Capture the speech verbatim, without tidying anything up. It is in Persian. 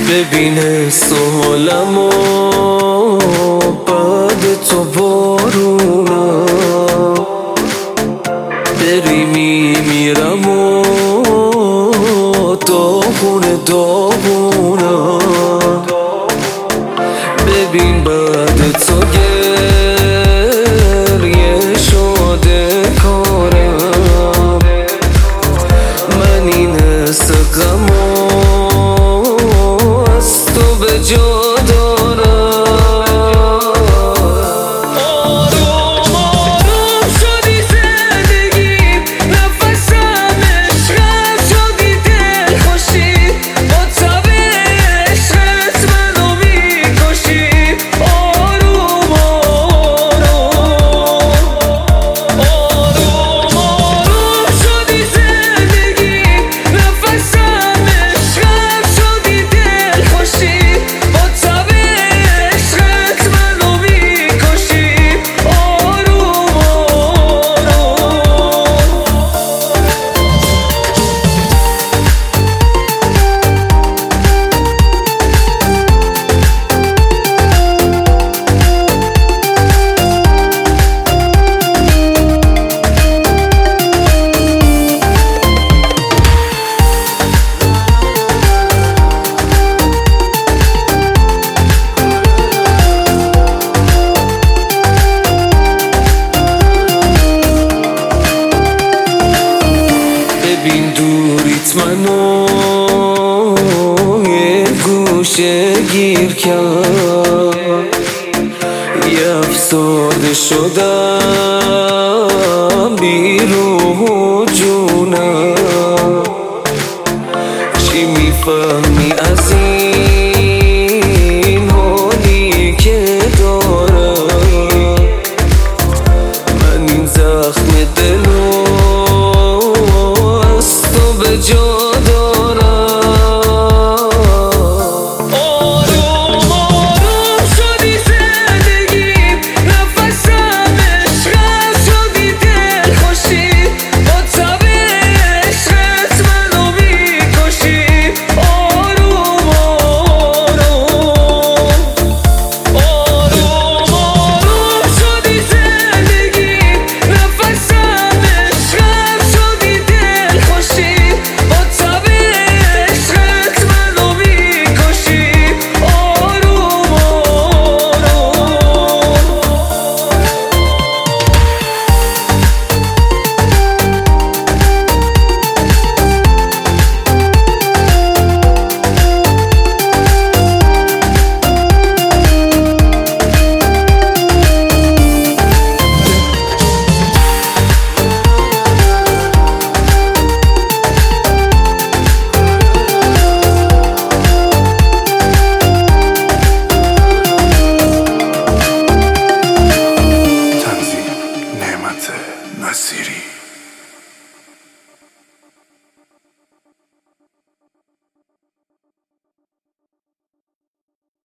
ببین حس و حالمو بعد تو بارونا بری میمیرم و داغونه داغونا ببین بعد تو گریه شده کارم من این حس غمو از تو به جا دارم آروم آروم شدی زندگیم نفسم عشقم شدی دل خوشی با تب عشقت منو میکشی آروم آروم آروم آروم شدی زندگیم نفسم عشقم شدی دل خوشی با تب عشقت منو میکشی آروم ببین دوریت منو یه گوشه گیر کرد یه افسرده شدم بی روح و جونم چی میفهم